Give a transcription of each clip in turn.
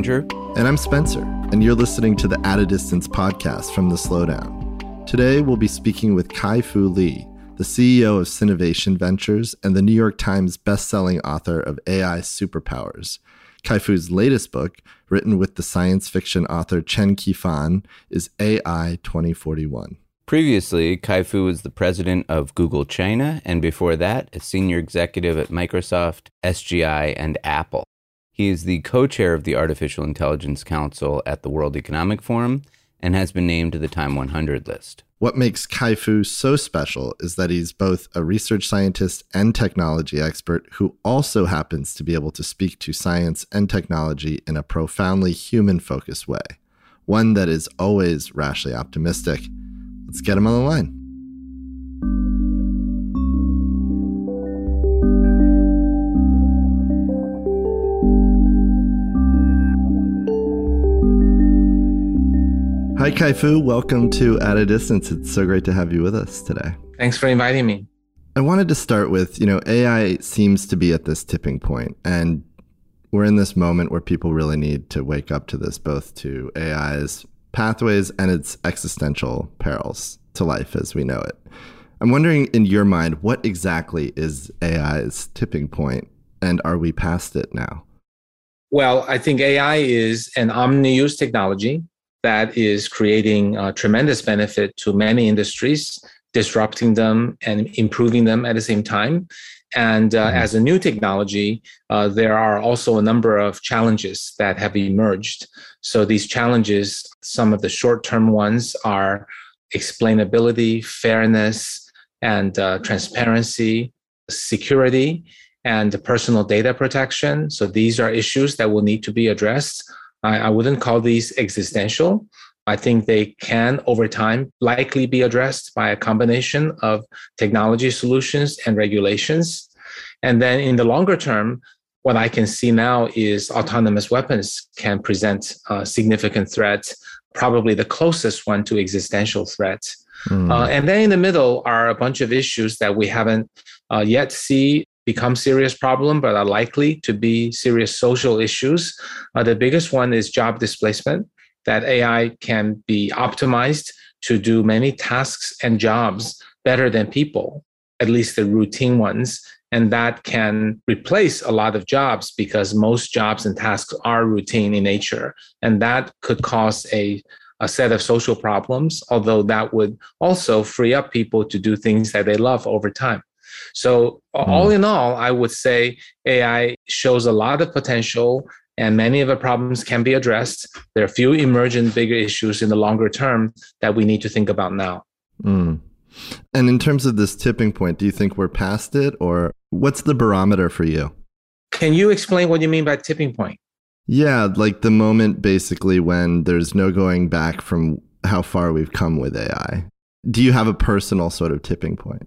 Andrew. And I'm Spencer, and you're listening to the At a Distance podcast from The Slowdown. Today, we'll be speaking with Kai-Fu Lee, the CEO of Sinovation Ventures and the New York Times bestselling author of AI Superpowers. Kai-Fu's latest book, written with the science fiction author Chen Qifan, is AI 2041. Previously, Kai-Fu was the president of Google China, and before that, a senior executive at Microsoft, SGI, and Apple. He is the co-chair of the Artificial Intelligence Council at the World Economic Forum and has been named to the Time 100 list. What makes Kai-Fu so special is that he's both a research scientist and technology expert who also happens to be able to speak to science and technology in a profoundly human-focused way, one that is always rashly optimistic. Let's get him on the line. Hi, Kai-Fu. Welcome to At a Distance. It's so great to have you with us today. Thanks for inviting me. I wanted to start with, AI seems to be at this tipping point, and we're in this moment where people really need to wake up to this, both to AI's pathways and its existential perils to life as we know it. I'm wondering, in your mind, what exactly is AI's tipping point, and are we past it now? Well, I think AI is an omni-use technology that is creating tremendous benefit to many industries, disrupting them and improving them at the same time. And as a new technology, there are also a number of challenges that have emerged. So these challenges, some of the short-term ones are explainability, fairness, and transparency, security, and personal data protection. So these are issues that will need to be addressed. I wouldn't call these existential. I think they can, over time, likely be addressed by a combination of technology solutions and regulations. And then in the longer term, what I can see now is autonomous weapons can present significant threats, probably the closest one to existential threat. And then in the middle are a bunch of issues that we haven't yet see become serious problem, but are likely to be serious social issues. The biggest one is job displacement, that AI can be optimized to do many tasks and jobs better than people, at least the routine ones. And that can replace a lot of jobs because most jobs and tasks are routine in nature. And that could cause a set of social problems, although that would also free up people to do things that they love over time. So all in all, I would say AI shows a lot of potential and many of the problems can be addressed. There are a few emergent bigger issues in the longer term that we need to think about now. And in terms of this tipping point, do you think we're past it, or what's the barometer for you? Can you explain what you mean by tipping point? Yeah, like the moment basically when there's no going back from how far we've come with AI. Do you have a personal sort of tipping point?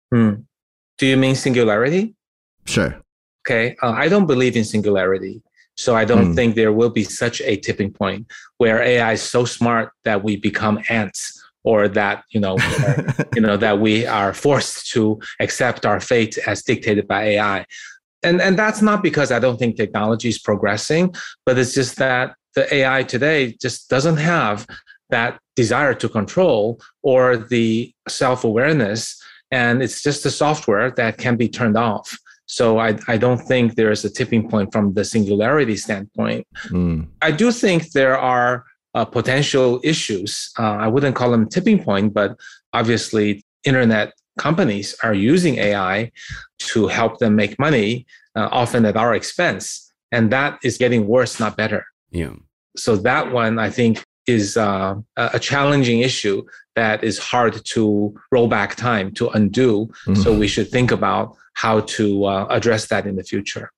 Do you mean singularity? Sure. Okay. I don't believe in singularity. So I don't think there will be such a tipping point where AI is so smart that we become ants, or that, that we are forced to accept our fate as dictated by AI. And that's not because I don't think technology is progressing, but it's just that the AI today just doesn't have that desire to control or the self-awareness. And it's just the software that can be turned off. So I don't think there is a tipping point from the singularity standpoint. I do think there are potential issues. I wouldn't call them tipping point, but obviously internet companies are using AI to help them make money, often at our expense. And that is getting worse, not better. Yeah. So that one, I think, is a challenging issue that is hard to roll back time, to undo. So we should think about how to address that in the future.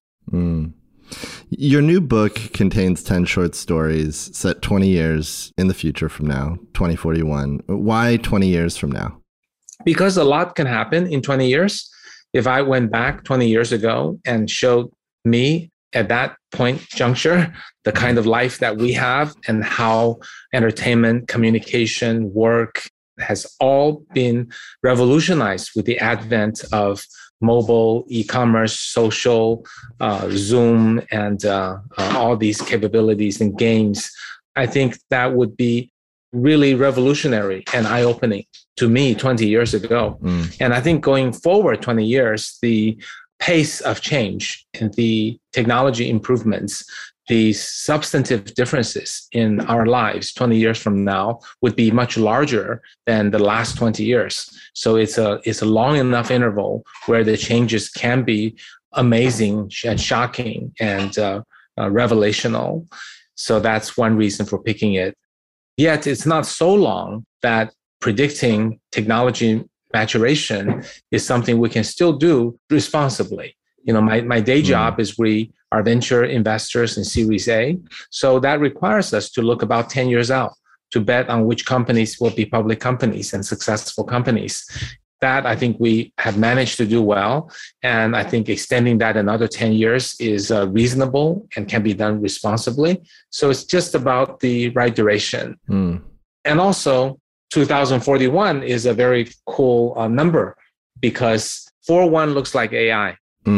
Your new book contains 10 short stories set 20 years in the future from now, 2041. Why 20 years from now? Because a lot can happen in 20 years. If I went back 20 years ago and showed me at that point juncture the kind of life that we have and how entertainment, communication, work, has all been revolutionized with the advent of mobile, e-commerce, social, Zoom, and all these capabilities and games. I think that would be really revolutionary and eye-opening to me 20 years ago. And I think going forward 20 years, the pace of change and the technology improvements, the substantive differences in our lives 20 years from now would be much larger than the last 20 years. So it's a long enough interval where the changes can be amazing and shocking and revelational. So that's one reason for picking it. Yet it's not so long that predicting technology maturation is something we can still do responsibly. My day job is we are venture investors in Series A. So that requires us to look about 10 years out to bet on which companies will be public companies and successful companies. That I think we have managed to do well. And I think extending that another 10 years is reasonable and can be done responsibly. So it's just about the right duration. And also 2041 is a very cool number because 41 looks like AI.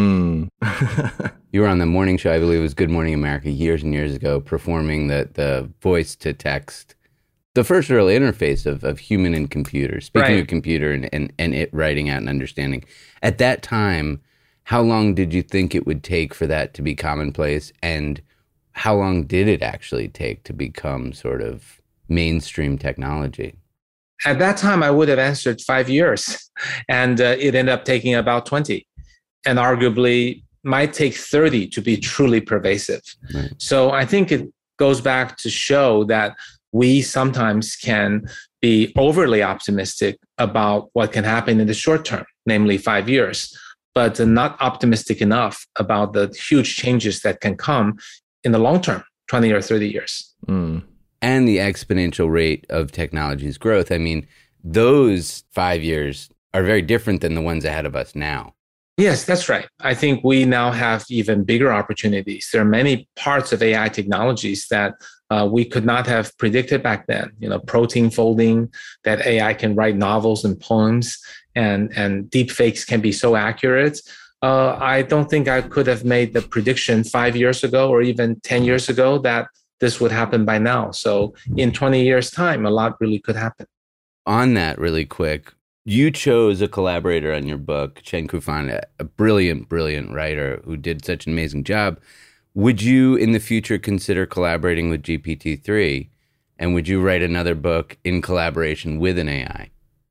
You were on the morning show, I believe it was Good Morning America, years and years ago, performing the voice to text, the first real interface of human and computer, speaking of computer and it writing out and understanding. At that time, how long did you think it would take for that to be commonplace? And how long did it actually take to become sort of mainstream technology? At that time, I would have answered 5 years, and it ended up taking about 20, and arguably might take 30 to be truly pervasive. Right. So I think it goes back to show that we sometimes can be overly optimistic about what can happen in the short term, namely 5 years, but not optimistic enough about the huge changes that can come in the long term, 20 or 30 years. And the exponential rate of technology's growth. I mean, those 5 years are very different than the ones ahead of us now. Yes, that's right. I think we now have even bigger opportunities. There are many parts of AI technologies that we could not have predicted back then. Protein folding, that AI can write novels and poems, and deep fakes can be so accurate. I don't think I could have made the prediction 5 years ago or even 10 years ago that this would happen by now. So in 20 years' time, a lot really could happen. On that really quick, you chose a collaborator on your book, Chen-Ku Fan, a brilliant, brilliant writer who did such an amazing job. Would you in the future consider collaborating with GPT-3? And would you write another book in collaboration with an AI?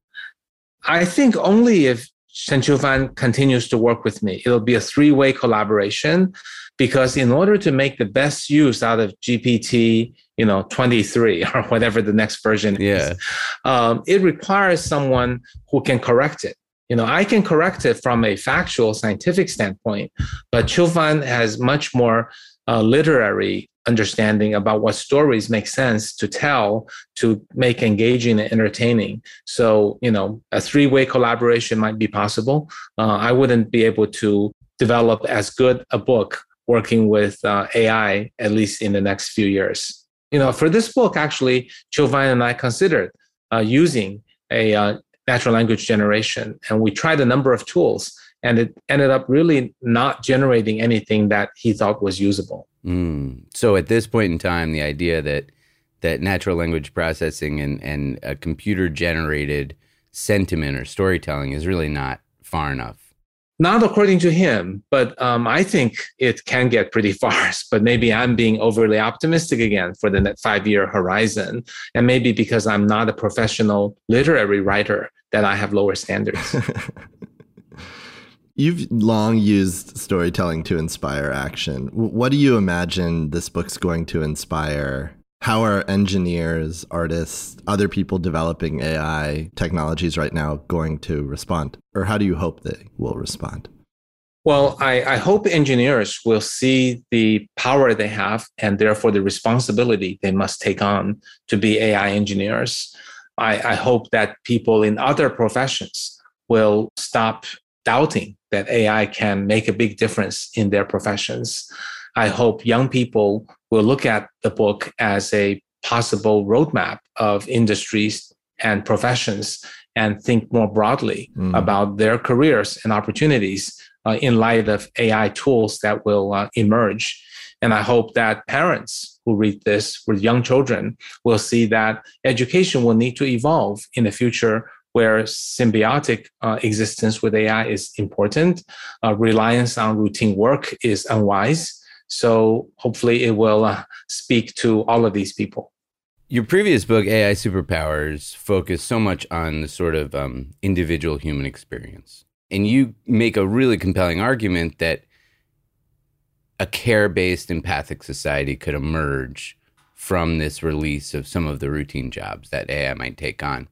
I think only if Chen-Ku Fan continues to work with me. It'll be a three-way collaboration because in order to make the best use out of GPT, 23 or whatever the next version is, it requires someone who can correct it. I can correct it from a factual scientific standpoint, but Chu Fan has much more literary understanding about what stories make sense to tell to make engaging and entertaining. So, a three-way collaboration might be possible. I wouldn't be able to develop as good a book working with AI, at least in the next few years. For this book, actually, Chu Fan and I considered using a natural language generation, and we tried a number of tools, and it ended up really not generating anything that he thought was usable. So at this point in time, the idea that natural language processing and a computer-generated sentiment or storytelling is really not far enough. Not according to him, but I think it can get pretty far. But maybe I'm being overly optimistic again for the 5-year horizon. And maybe because I'm not a professional literary writer that I have lower standards. You've long used storytelling to inspire action. What do you imagine this book's going to inspire? How are engineers, artists, other people developing AI technologies right now going to respond? Or how do you hope they will respond? Well, I hope engineers will see the power they have and therefore the responsibility they must take on to be AI engineers. I hope that people in other professions will stop doubting that AI can make a big difference in their professions. I hope young people will look at the book as a possible roadmap of industries and professions and think more broadly about their careers and opportunities in light of AI tools that will emerge. And I hope that parents who read this with young children will see that education will need to evolve in the future, where symbiotic existence with AI is important. Reliance on routine work is unwise. So hopefully it will speak to all of these people. Your previous book, AI Superpowers, focused so much on the sort of individual human experience. And you make a really compelling argument that a care-based empathic society could emerge from this release of some of the routine jobs that AI might take on.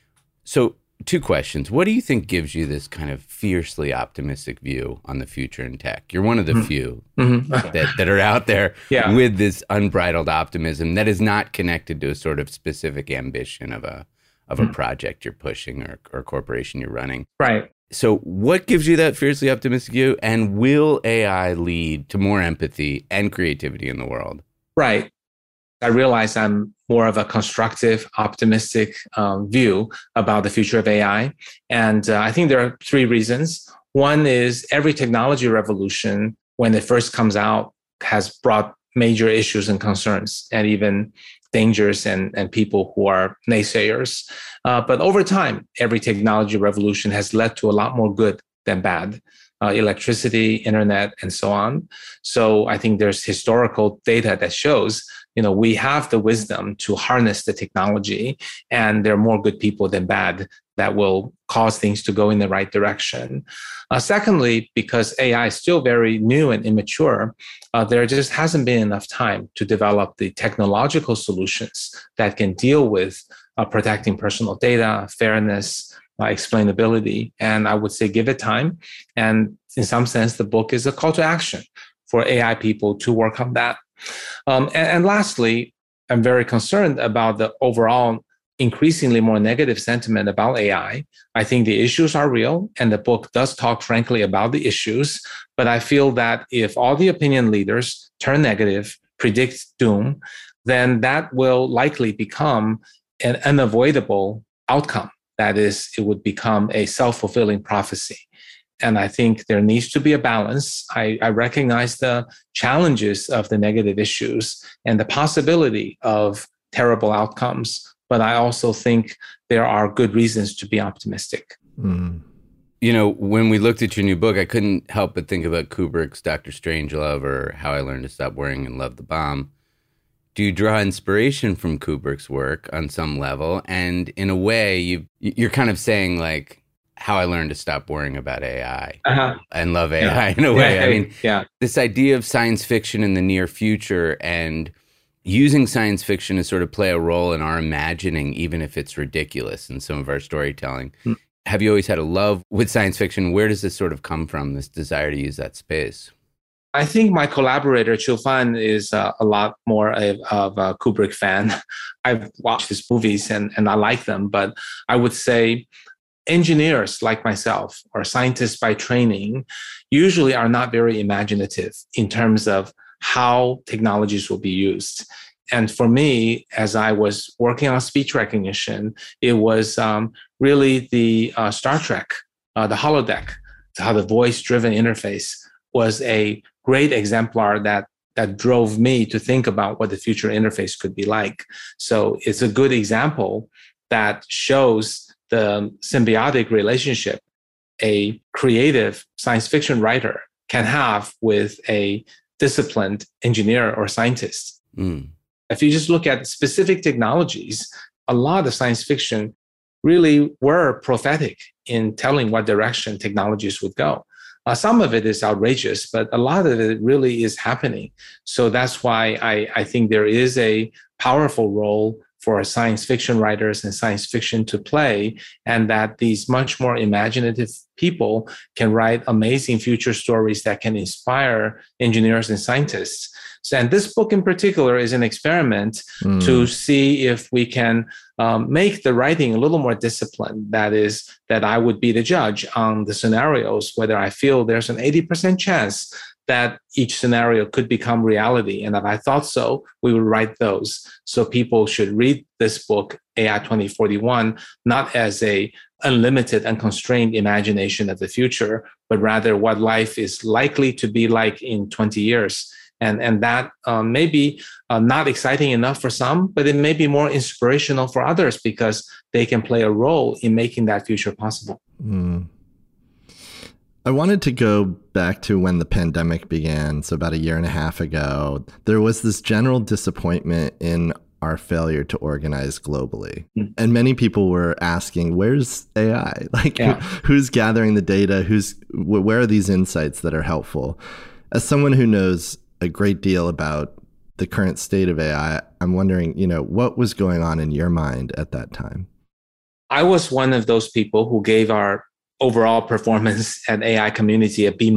So 2 questions. What do you think gives you this kind of fiercely optimistic view on the future in tech? You're one of the few that are out there with this unbridled optimism that is not connected to a sort of specific ambition of a project you're pushing or corporation you're running. Right. So what gives you that fiercely optimistic view? And will AI lead to more empathy and creativity in the world? Right. I realize I'm more of a constructive, optimistic view about the future of AI. And I think there are 3 reasons. One is every technology revolution, when it first comes out, has brought major issues and concerns and even dangers and people who are naysayers. But over time, every technology revolution has led to a lot more good than bad. Electricity, internet, and so on. So I think there's historical data that shows, we have the wisdom to harness the technology, and there are more good people than bad that will cause things to go in the right direction. Secondly, because AI is still very new and immature, there just hasn't been enough time to develop the technological solutions that can deal with protecting personal data, fairness, explainability. And I would say give it time. And in some sense, the book is a call to action for AI people to work on that. And lastly, I'm very concerned about the overall increasingly more negative sentiment about AI. I think the issues are real, and the book does talk frankly about the issues. But I feel that if all the opinion leaders turn negative, predict doom, then that will likely become an unavoidable outcome. That is, it would become a self-fulfilling prophecy. And I think there needs to be a balance. I recognize the challenges of the negative issues and the possibility of terrible outcomes, but I also think there are good reasons to be optimistic. When we looked at your new book, I couldn't help but think about Kubrick's Dr. Strangelove or How I Learned to Stop Worrying and Love the Bomb. Do you draw inspiration from Kubrick's work on some level? And in a way, you're kind of saying like How I Learned to Stop Worrying about AI and Love AI in a way. This idea of science fiction in the near future and using science fiction to sort of play a role in our imagining, even if it's ridiculous in some of our storytelling. Have you always had a love with science fiction? Where does this sort of come from, this desire to use that space? I think my collaborator, Chiu Fan, is a lot more of a Kubrick fan. I've watched his movies and I like them, but I would say engineers like myself or scientists by training usually are not very imaginative in terms of how technologies will be used. And for me, as I was working on speech recognition, it was really the Star Trek, the holodeck, how the voice-driven interface was a great exemplar that drove me to think about what the future interface could be like. So it's a good example that shows the symbiotic relationship a creative science fiction writer can have with a disciplined engineer or scientist. If you just look at specific technologies, a lot of science fiction really were prophetic in telling what direction technologies would go. Some of it is outrageous, but a lot of it really is happening. So that's why I think there is a powerful role for science fiction writers and science fiction to play, and that these much more imaginative people can write amazing future stories that can inspire engineers and scientists. So, and this book in particular is an experiment to see if we can make the writing a little more disciplined. That is, that I would be the judge on the scenarios, whether I feel there's an 80% chance that each scenario could become reality. And if I thought so, we would write those. So people should read this book, AI 2041, not as a unlimited, unconstrained imagination of the future, but rather what life is likely to be like in 20 years. And that may be not exciting enough for some, but it may be more inspirational for others because they can play a role in making that future possible. I wanted to go back to when the pandemic began, so about a year and a half ago. There was this general disappointment in our failure to organize globally. And many people were asking, where's AI? Like, who's gathering the data? Where are these insights that are helpful? As someone who knows a great deal about the current state of AI, I'm wondering, what was going on in your mind at that time? I was one of those people who gave our overall performance at AI community a B-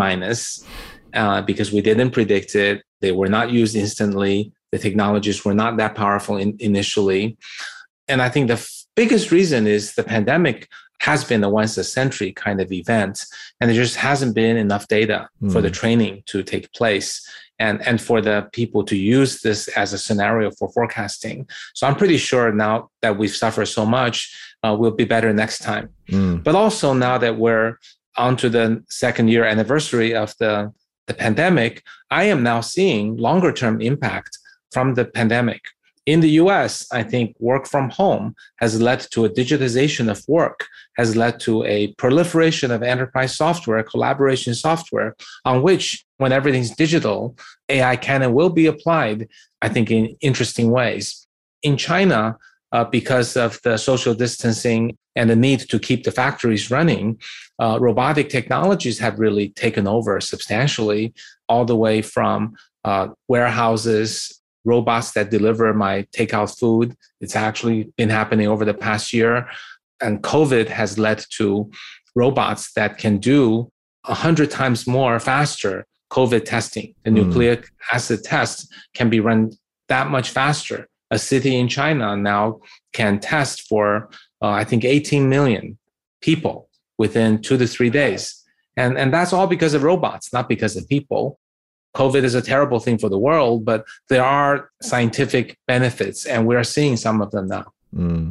because we didn't predict it. They were not used instantly. The technologies were not that powerful initially. And I think the biggest reason is the pandemic has been a once a century kind of event, and there just hasn't been enough data for the training to take place and for the people to use this as a scenario for forecasting. So I'm pretty sure now that we've suffered so much, we'll be better next time. But also now that we're on to the second year anniversary of the pandemic, I am now seeing longer term impact from the pandemic. In the US, I think work from home has led to a digitization of work, has led to a proliferation of enterprise software, collaboration software, on which, when everything's digital, AI can and will be applied, I think, in interesting ways. In China, because of the social distancing and the need to keep the factories running, robotic technologies have really taken over substantially, all the way from warehouses, robots that deliver my takeout food. It's actually been happening over the past year. And COVID has led to robots that can do 100 times more faster COVID testing. The nucleic acid test can be run that much faster. A city in China now can test for, I think, 18 million people within 2 to 3 days. And that's all because of robots, not because of people. COVID is a terrible thing for the world, but there are scientific benefits, and we are seeing some of them now.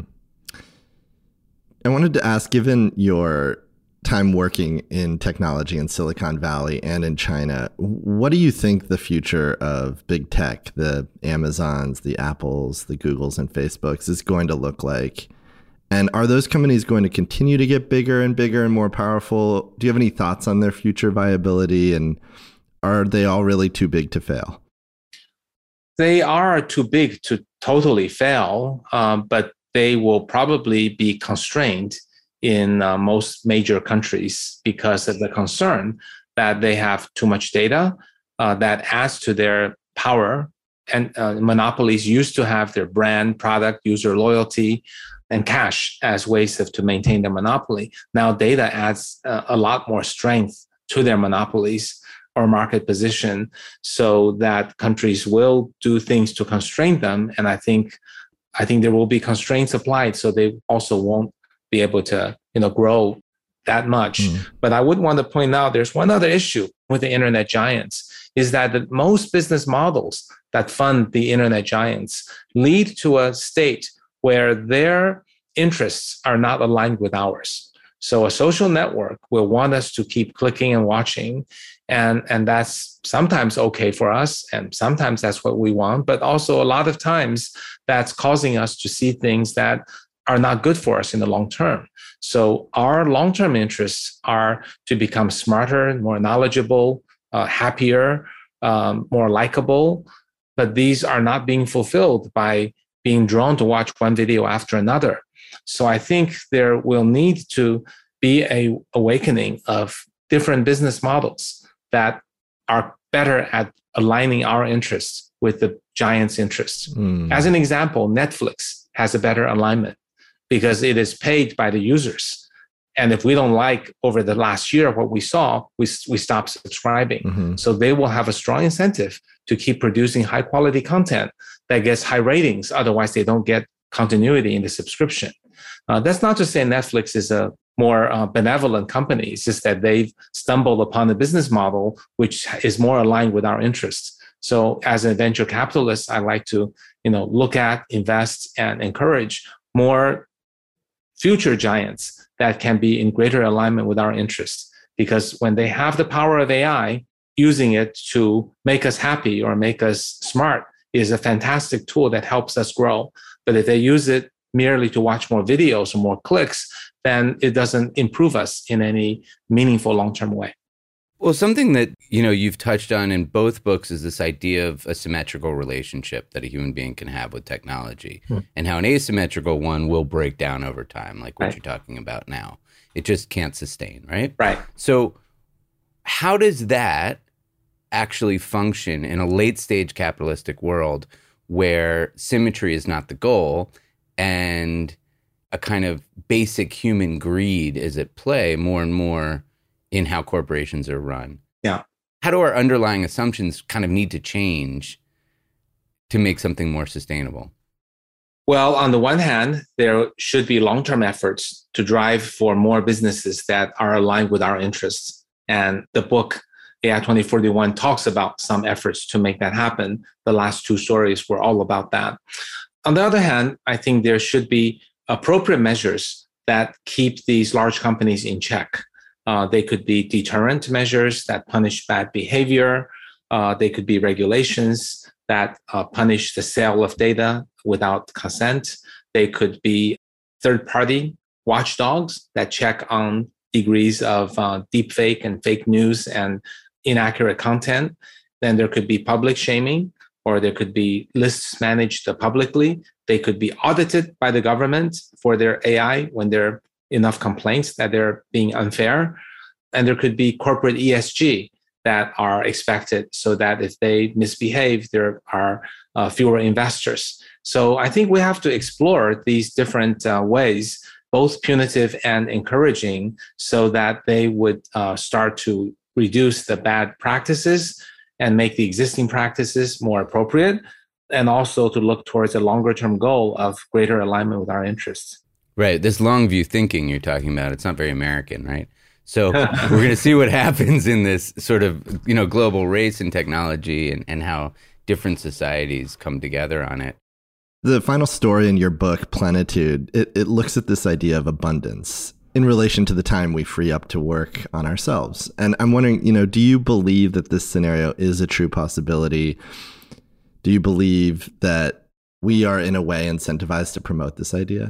I wanted to ask, given your time working in technology in Silicon Valley and in China, what do you think the future of big tech, the Amazons, the Apples, the Googles, and Facebooks is going to look like? And are those companies going to continue to get bigger and bigger and more powerful? Do you have any thoughts on their future viability? And are they all really too big to fail? They are too big to totally fail, but they will probably be constrained in most major countries because of the concern that they have too much data that adds to their power. And monopolies used to have their brand, product, user loyalty, and cash as ways to maintain their monopoly. Now data adds a lot more strength to their monopolies or market position, so that countries will do things to constrain them. And I think there will be constraints applied, so they also won't be able to grow that much. But I would want to point out there's one other issue with the internet giants, is that most business models that fund the internet giants lead to a state where their interests are not aligned with ours. So a social network will want us to keep clicking and watching, and that's sometimes okay for us, and sometimes that's what we want, but also a lot of times that's causing us to see things that are not good for us in the long term. So our long-term interests are to become smarter, more knowledgeable, happier, more likable, but these are not being fulfilled by being drawn to watch one video after another. So I think there will need to be an awakening of different business models that are better at aligning our interests with the giants' interests. As an example, Netflix has a better alignment because it is paid by the users. And if we don't like over the last year what we saw, we stop subscribing. So they will have a strong incentive to keep producing high quality content that gets high ratings. Otherwise, they don't get continuity in the subscription. That's not to say Netflix is a more benevolent companies, is that they've stumbled upon a business model which is more aligned with our interests. So as a venture capitalist, I like to, look at, invest, and encourage more future giants that can be in greater alignment with our interests. Because when they have the power of AI, using it to make us happy or make us smart is a fantastic tool that helps us grow. But if they use it merely to watch more videos or more clicks, then it doesn't improve us in any meaningful long-term way. Well, something that, you've touched on in both books is this idea of a symmetrical relationship that a human being can have with technology, and how an asymmetrical one will break down over time, like what you're talking about now. It just can't sustain, right? Right. So how does that actually function in a late stage capitalistic world where symmetry is not the goal and a kind of basic human greed is at play more and more in how corporations are run? Yeah. How do our underlying assumptions kind of need to change to make something more sustainable? Well, on the one hand, there should be long-term efforts to drive for more businesses that are aligned with our interests. And the book AI 2041 talks about some efforts to make that happen. The last two stories were all about that. On the other hand, I think there should be appropriate measures that keep these large companies in check. They could be deterrent measures that punish bad behavior. They could be regulations that punish the sale of data without consent. They could be third-party watchdogs that check on degrees of deepfake and fake news and inaccurate content. Then there could be public shaming, or there could be lists managed publicly. They could be audited by the government for their AI when there are enough complaints that they're being unfair. And there could be corporate ESG that are expected so that if they misbehave, there are fewer investors. So I think we have to explore these different ways, both punitive and encouraging, so that they would start to reduce the bad practices and make the existing practices more appropriate, and also to look towards a longer term goal of greater alignment with our interests. Right. This long view thinking you're talking about, it's not very American, right? So we're going to see what happens in this sort of, global race in technology and how different societies come together on it. The final story in your book, Plenitude, it looks at this idea of abundance in relation to the time we free up to work on ourselves. And I'm wondering, do you believe that this scenario is a true possibility? Do you believe that we are in a way incentivized to promote this idea?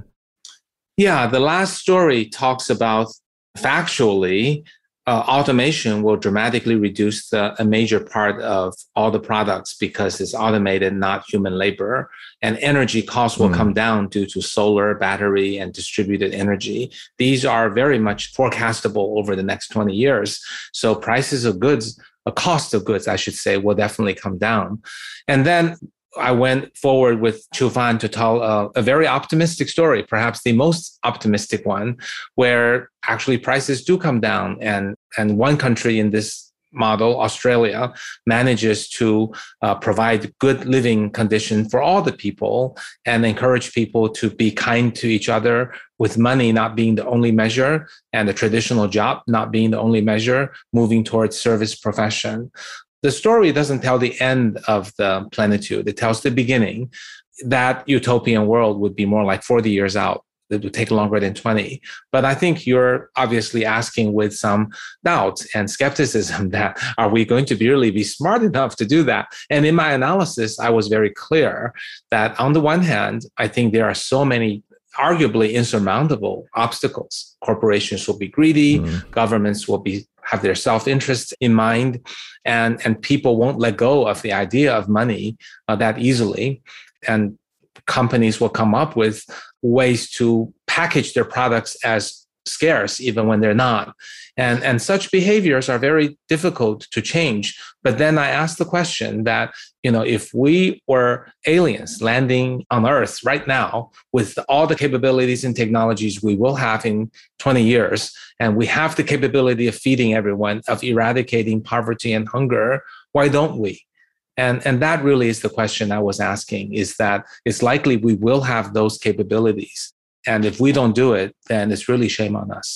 Yeah, the last story talks about factually, automation will dramatically reduce a major part of all the products because it's automated, not human labor. And energy costs will come down due to solar, battery, and distributed energy. These are very much forecastable over the next 20 years. So prices of goods, a cost of goods, I should say, will definitely come down. And then I went forward with Chu Fan to tell a very optimistic story, perhaps the most optimistic one, where actually prices do come down. And one country in this model, Australia, manages to provide good living conditions for all the people and encourage people to be kind to each other, with money not being the only measure and the traditional job not being the only measure, moving towards service profession. The story doesn't tell the end of the plenitude. It tells the beginning. That utopian world would be more like 40 years out. It would take longer than 20. But I think you're obviously asking with some doubt and skepticism that are we going to really be smart enough to do that? And in my analysis, I was very clear that on the one hand, I think there are so many arguably insurmountable obstacles. Corporations will be greedy, governments will have their self-interest in mind, and people won't let go of the idea of money that easily. And companies will come up with ways to package their products as scarce, even when they're not. And such behaviors are very difficult to change. But then I asked the question that, if we were aliens landing on Earth right now with all the capabilities and technologies we will have in 20 years, and we have the capability of feeding everyone, of eradicating poverty and hunger, why don't we? And that really is the question I was asking, is that it's likely we will have those capabilities. And if we don't do it, then it's really shame on us.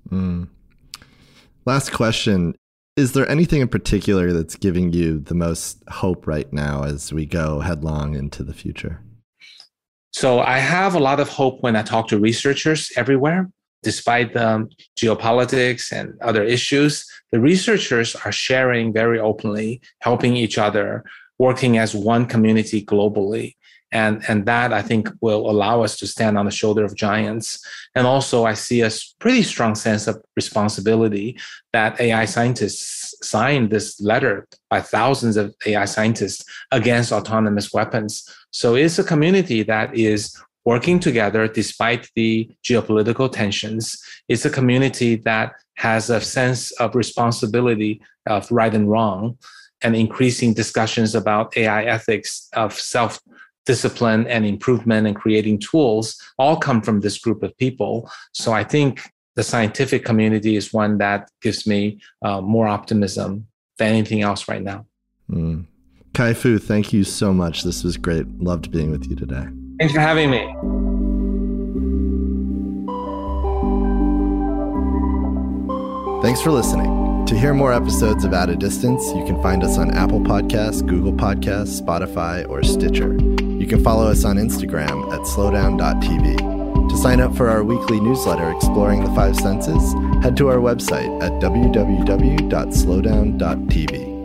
Last question. Is there anything in particular that's giving you the most hope right now as we go headlong into the future? So I have a lot of hope when I talk to researchers everywhere. Despite the geopolitics and other issues, the researchers are sharing very openly, helping each other, working as one community globally. And that, I think, will allow us to stand on the shoulder of giants. And also, I see a pretty strong sense of responsibility that AI scientists signed this letter by thousands of AI scientists against autonomous weapons. So it's a community that is working together despite the geopolitical tensions. It's a community that has a sense of responsibility of right and wrong, and increasing discussions about AI ethics, of self-discipline and improvement and creating tools all come from this group of people. So I think the scientific community is one that gives me more optimism than anything else right now. Kai-Fu, thank you so much. This was great. Loved being with you today. Thanks for having me. Thanks for listening. To hear more episodes of At a Distance, you can find us on Apple Podcasts, Google Podcasts, Spotify, or Stitcher. You can follow us on Instagram at slowdown.tv. To sign up for our weekly newsletter exploring the 5 senses, head to our website at www.slowdown.tv.